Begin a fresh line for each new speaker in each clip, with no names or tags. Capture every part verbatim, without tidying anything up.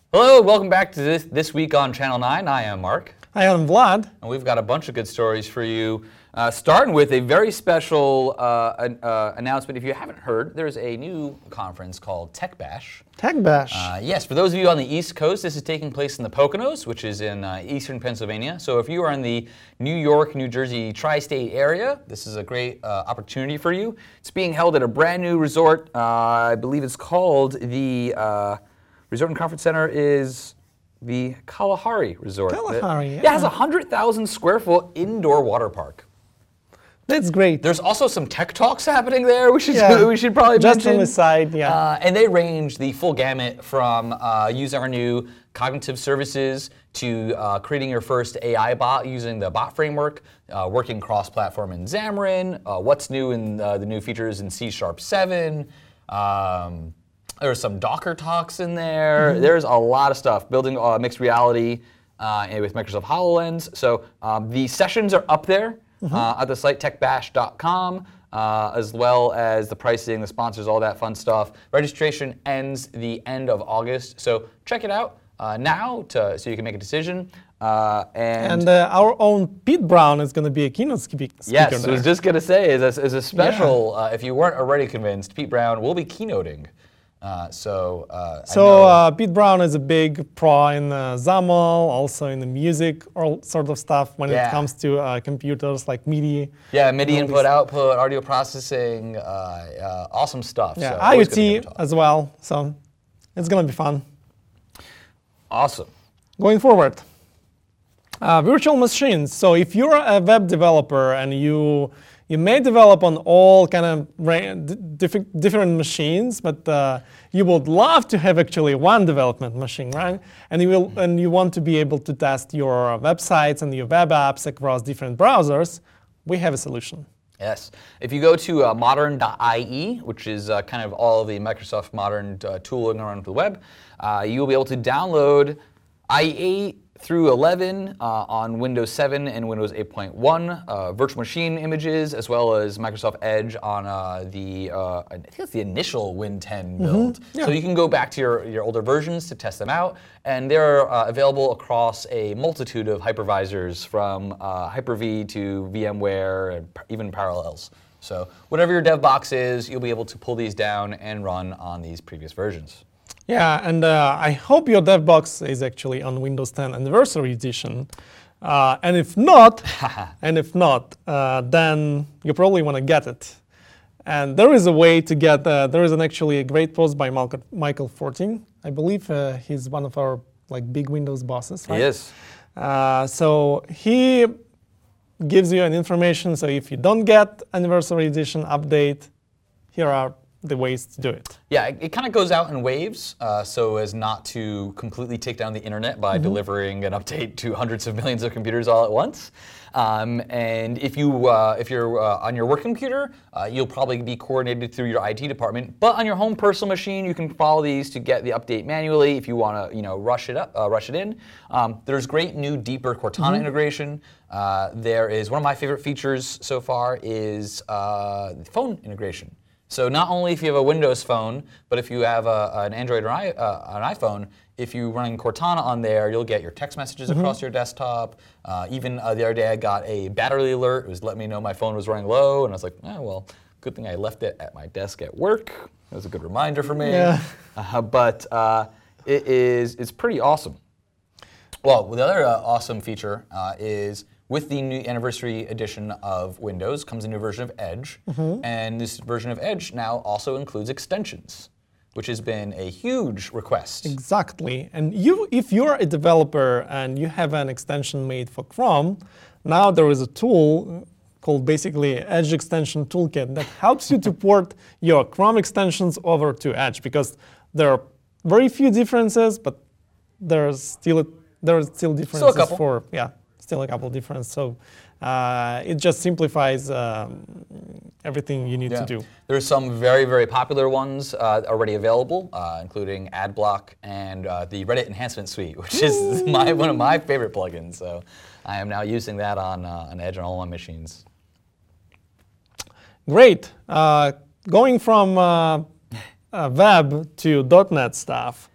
Hello, welcome back to this, this week on Channel nine. I am Mark.
Hi, I'm Vlad.
And we've got a bunch of good stories for you, uh, starting with a very special uh, uh, announcement. If you haven't heard, there's a new conference called Tech Bash.
Tech Bash.
Uh, yes, for those of you on the East Coast, this is taking place in the Poconos, which is in uh, eastern Pennsylvania. So if you are in the New York, New Jersey tri-state area, this is a great uh, opportunity for you. It's being held at a brand new resort. Uh, I believe it's called the uh, Resort and Conference Center is the Kalahari Resort.
Kalahari,
it,
yeah.
yeah. It has a one hundred thousand square foot indoor water park.
That's great.
There's also some tech talks happening there. We should
yeah.
we should probably
Just
mention.
on the side, yeah.
Uh, and they range the full gamut from uh, using our new cognitive services to uh, creating your first A I bot using the bot framework, uh, working cross-platform in Xamarin, uh, what's new in uh, the new features in C Sharp seven. Um, There's some Docker talks in there. Mm-hmm. There's a lot of stuff. Building uh, mixed reality uh, with Microsoft HoloLens. So um, the sessions are up there mm-hmm. uh, at the site tech bash dot com, uh, as well as the pricing, the sponsors, all that fun stuff. Registration ends the end of August, so check it out uh, now to, so you can make a decision. Uh, and
and uh, our own Pete Brown is going to be a keynote speaker.
Yes,
there.
I was just going to say, as a, as a special, yeah. uh, if you weren't already convinced, Pete Brown will be keynoting. Uh, so uh,
so uh, Pete Brown is a big pro in uh, XAML, also in the music all sort of stuff when
yeah.
it comes to uh, computers like MIDI.
Yeah, MIDI input, output, audio processing, uh, uh, awesome stuff.
Yeah,
so
IoT as well. So it's going to be fun.
Awesome.
Going forward, uh, virtual machines. So if you're a web developer and you You may develop on all kind of different different machines, but uh, you would love to have actually one development machine, right? And you will, and you want to be able to test your websites and your web apps across different browsers. We have a solution.
Yes. If you go to uh, modern dot I E, which is uh, kind of all of the Microsoft Modern uh, tooling around the web, uh, you will be able to download I E eight through eleven uh, on Windows seven and Windows eight point one, uh, virtual machine images, as well as Microsoft Edge on uh, the, uh, I think it's the initial Win ten build.
Mm-hmm. Yeah.
So you can go back to your, your older versions to test them out, and they're uh, available across a multitude of hypervisors from uh, Hyper-V to VMware and even Parallels. So whatever your dev box is, you'll be able to pull these down and run on these previous versions.
Yeah, and uh, I hope your dev box is actually on Windows ten Anniversary Edition. Uh, and if not, and if not, uh, then you probably want to get it. And there is a way to get. Uh, there is an actually a great post by Michael, Michael Fortin. I believe uh, he's one of our like big Windows bosses. Right?
He is.
Uh, so he gives you an information. So if you don't get Anniversary Edition update, here are the ways to do it.
Yeah, it, it kind of goes out in waves, uh, so as not to completely take down the internet by mm-hmm. delivering an update to hundreds of millions of computers all at once. Um, and if you uh, if you're uh, on your work computer, uh, you'll probably be coordinated through your I T department. But on your home personal machine, you can follow these to get the update manually if you want to, you know, rush it up, uh, rush it in. Um, there's great new, deeper Cortana mm-hmm. integration. Uh, there is one of my favorite features so far is uh, phone integration. So not only if you have a Windows phone, but if you have a, an Android or I, uh, an iPhone, if you're running Cortana on there, you'll get your text messages mm-hmm. across your desktop. Uh, even uh, the other day, I got a battery alert. It was letting me know my phone was running low, and I was like, oh, well, good thing I left it at my desk at work. That was a good reminder for me.
Yeah.
Uh, but uh, it is it's pretty awesome. Well, the other uh, awesome feature uh, is with the new anniversary edition of Windows comes a new version of Edge, mm-hmm. and this version of Edge now also includes extensions, which has been a huge request.
Exactly, and you, if you're a developer and you have an extension made for Chrome, now there is a tool called basically Edge Extension Toolkit that helps you to port your Chrome extensions over to Edge, because there are very few differences, but there's still a, there are still differences
still a couple.
for yeah. Still a couple of differences. So uh, it just simplifies um, everything you need
yeah.
to do.
There's some very, very popular ones uh, already available, uh, including AdBlock and uh, the Reddit Enhancement Suite, which is my, one of my favorite plugins. So I am now using that on, uh, on Edge on all my machines.
Great. Uh, going from uh, uh, web to .NET stuff.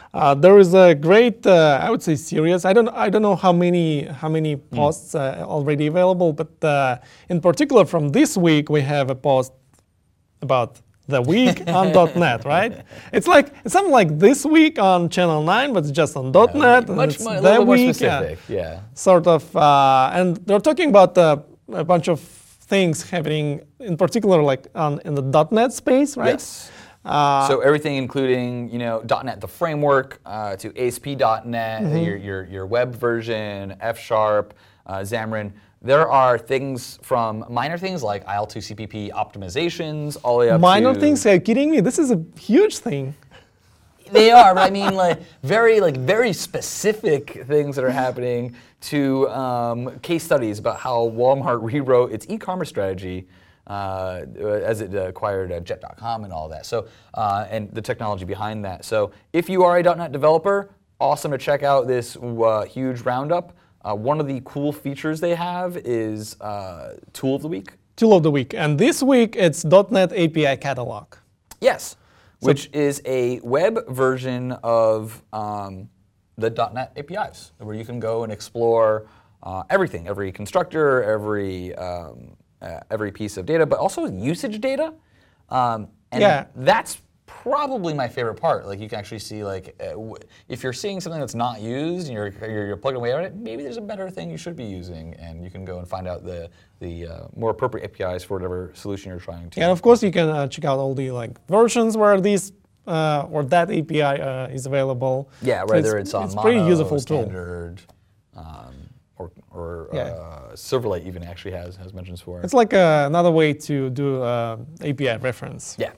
Uh, there is a great, uh, I would say, series. I don't, I don't know how many, how many posts uh, already available, but uh, in particular from this week we have a post about the week on .NET, right? It's like it's something like this week on Channel nine, but it's just on .NET.
Yeah,
and
much
it's
more, a
the
little more
week,
specific, yeah. yeah.
Sort of, uh, and they're talking about uh, a bunch of things happening, in particular, like on in the .NET space, right?
Yes.
Uh,
so everything, including you know .NET the framework, uh, to A S P dot net, mm-hmm. your your your web version, F Sharp, uh, Xamarin. There are things from minor things like I L two C P P optimizations, all the way up
minor
to
minor things? Are you kidding me? This is a huge thing.
They are, but I mean, like very like very specific things that are happening to um, case studies about how Walmart rewrote its e-commerce strategy. Uh, as it acquired uh, Jet dot com and all that, so uh, and the technology behind that. So if you are a .NET developer, awesome to check out this uh, huge roundup. Uh, one of the cool features they have is uh, Tool of the Week.
Tool of the Week, and this week it's .NET A P I Catalog.
Yes, so which is a web version of um, the .NET A P Is, where you can go and explore uh, everything, every constructor, every um, Uh, every piece of data, but also usage data. Um, and
yeah.
that's probably my favorite part. Like you can actually see, like, uh, w if you're seeing something that's not used and you're, you're, you're plugging away at it, maybe there's a better thing you should be using, and you can go and find out the the uh, more appropriate A P Is for whatever solution you're trying to.
Yeah, and of course you can uh, check out all the like versions where these uh, or that A P I uh, is available.
Yeah, whether it's, it's on
it's
Mono,
pretty useful
standard, tool. Um, or, or
yeah.
uh, Silverlight even actually has has mentions for it.
It's like uh, another way to do uh, A P I reference.
Yeah.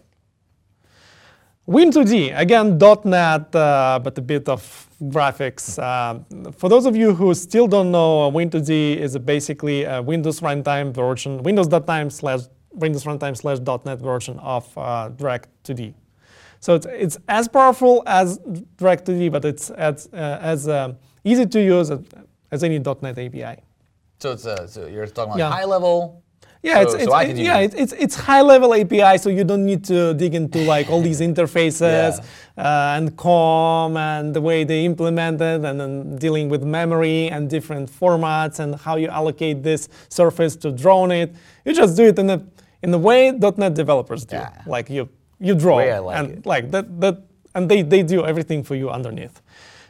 Win two D, again, .NET, uh, but a bit of graphics. Uh, for those of you who still don't know, uh, Win two D is a basically a Windows runtime version, windows.time slash Windows runtime slash .NET version of uh, Direct two D. So it's, it's as powerful as Direct two D, but it's as, uh, as uh, easy to use as, as any .NET A P I.
So it's uh, so you're talking about
yeah.
high level.
Yeah,
so,
it's, it's,
so
it, yeah it's, it's, it's high-level A P I, so you don't need to dig into like all these interfaces yeah. uh, and C O M and the way they implement it, and then dealing with memory and different formats and how you allocate this surface to draw on it. You just do it in the in the way .NET developers do.
Yeah.
Like you you draw
the way I like
and
it.
like that that and they they do everything for you underneath.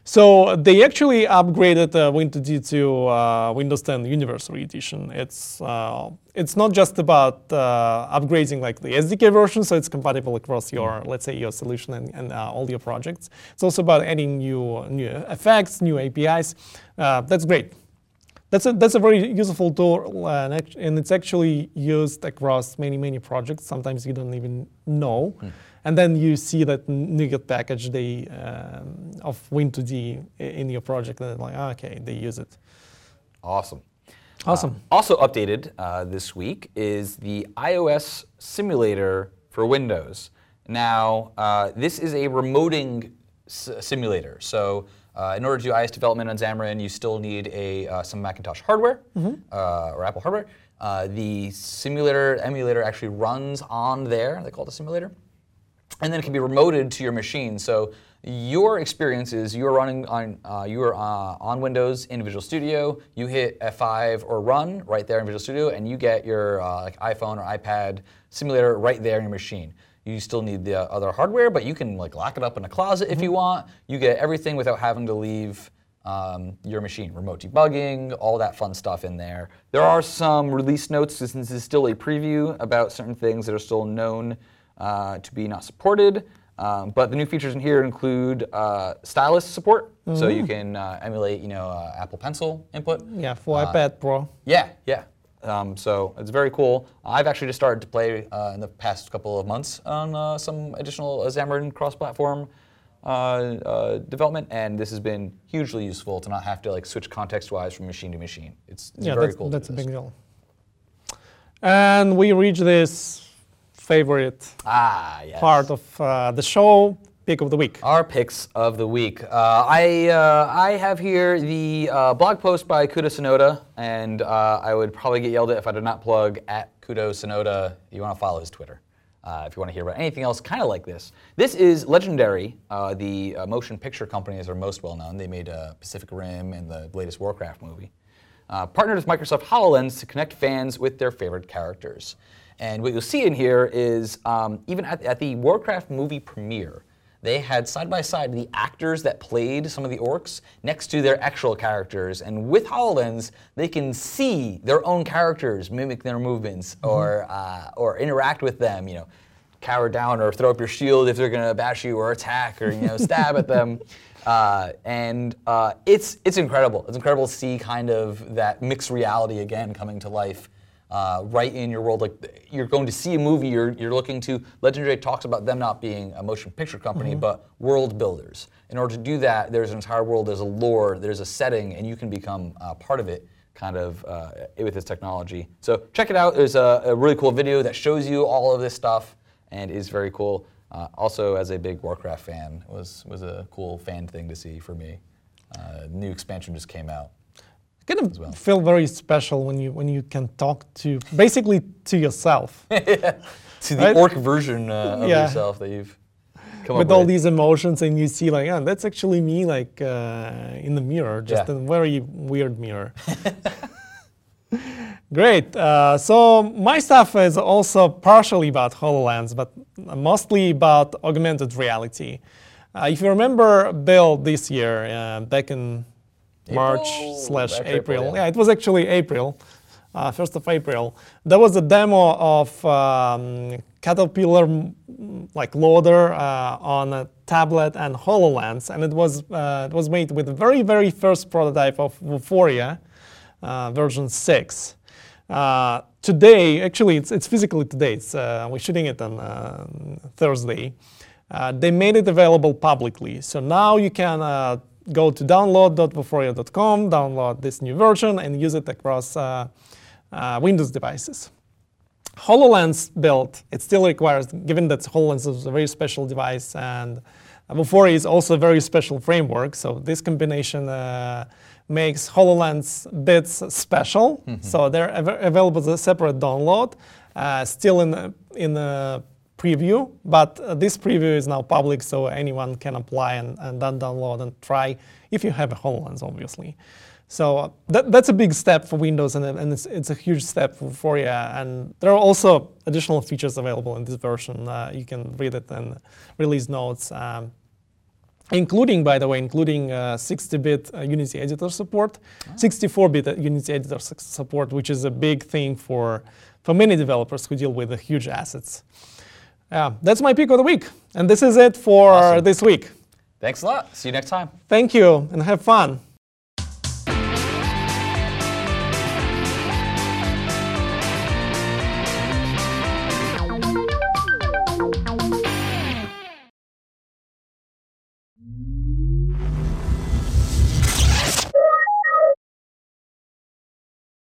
So they actually upgraded uh, Win two D to uh, Windows ten Universal Edition. It's uh, it's not just about uh, upgrading like the S D K version, so it's compatible across your, mm. let's say, your solution and, and uh, all your projects. It's also about adding new new effects, new A P Is. Uh, that's great. That's a that's a very useful tool, uh, and, act and it's actually used across many many projects. Sometimes you don't even know. Mm. And then you see that NuGet package they, um, of Win two D in your project, and like, oh, okay, they use it.
Awesome.
Awesome.
Uh, also updated uh, this week is the iOS simulator for Windows. Now, uh, this is a remoting s simulator. So uh, in order to do iOS development on Xamarin, you still need a uh, some Macintosh hardware mm-hmm. uh, or Apple hardware. Uh, the simulator emulator actually runs on there. They call it a simulator. And then it can be remoted to your machine. So your experience is you're running on uh, you are uh, on Windows in Visual Studio. You hit F five or Run right there in Visual Studio, and you get your uh, like iPhone or iPad simulator right there in your machine. You still need the uh, other hardware, but you can like lock it up in a closet mm-hmm. if you want. You get everything without having to leave um, your machine. Remote debugging, all that fun stuff in there. There are some release notes, since this is still a preview, about certain things that are still known Uh, to be not supported, um, but the new features in here include uh, stylus support, mm-hmm. so you can uh, emulate, you know, uh, Apple Pencil input.
Yeah, for
uh,
iPad Pro.
Yeah, yeah. Um, so it's very cool. I've actually just started to play uh, in the past couple of months on uh, some additional Xamarin cross-platform uh, uh, development, and this has been hugely useful to not have to like switch context-wise from machine to machine. It's, it's
yeah,
very
that's,
cool.
That's a big deal. And we reach this favorite
ah, yes.
part of uh, the show, pick of the week.
Our picks of the week. Uh, I uh, I have here the uh, blog post by Kudo Sonoda, and uh, I would probably get yelled at if I did not plug at Kudo Sonoda. You want to follow his Twitter. Uh, if you want to hear about anything else kind of like this. This is Legendary, uh, the uh, motion picture company as are most well known. They made uh, Pacific Rim and the latest Warcraft movie. Uh, partnered with Microsoft HoloLens to connect fans with their favorite characters. And what you'll see in here is, um, even at, at the Warcraft movie premiere, they had side by side the actors that played some of the orcs next to their actual characters. And with HoloLens, they can see their own characters mimic their movements mm-hmm. or uh, or interact with them. You know, cower down or throw up your shield if they're going to bash you or attack or you know stab at them. Uh, and uh, it's it's incredible. It's incredible to see kind of that mixed reality again coming to life. Uh, right in your world, like you're going to see a movie, you're, you're looking to, Legendary talks about them not being a motion picture company, mm-hmm. but world builders. In order to do that, there's an entire world, there's a lore, there's a setting, and you can become uh, part of it kind of uh, with this technology. So check it out, there's a, a really cool video that shows you all of this stuff and is very cool. Uh, also, as a big Warcraft fan, it was, was a cool fan thing to see for me. Uh, new expansion just came out.
Kind of
well.
feel very special when you when you can talk to basically to yourself.
yeah. To the
right?
orc version uh, of
yeah.
yourself that you've come
with
up
all
with.
these emotions, and you see like, oh, that's actually me, like uh, in the mirror, just
yeah.
a very weird mirror. Great. Uh, so my stuff is also partially about HoloLens, but mostly about augmented reality. Uh, if you remember Bill this year, uh, back in March slash April.
April,
yeah. yeah, it was actually April, uh, first of April. There was a demo of um, Caterpillar like loader uh, on a tablet and HoloLens, and it was uh, it was made with the very very first prototype of Vuforia, uh, version six. Uh, today, actually, it's it's physically today. It's uh, we're shooting it on uh, Thursday. Uh, they made it available publicly, so now you can. Uh, Go to download dot vuforia dot com, download this new version, and use it across uh, uh, Windows devices. HoloLens build, it still requires, given that HoloLens is a very special device, and Vuforia is also a very special framework, so this combination uh, makes HoloLens bits special. Mm-hmm. So they're av available as a separate download, uh, still in the, in the preview, but uh, this preview is now public, so anyone can apply and, and then download and try if you have a HoloLens, obviously. So uh, that, that's a big step for Windows, and, and it's, it's a huge step for Vuforia. And there are also additional features available in this version. Uh, you can read it in release notes, um, including, by the way, including sixty bit uh, uh, Unity editor support, sixty-four bit oh. Unity editor support, which is a big thing for, for many developers who deal with the huge assets. Yeah, that's my pick of the week. And this is it for
awesome.
this week.
Thanks a lot. See you next time.
Thank you, and have fun.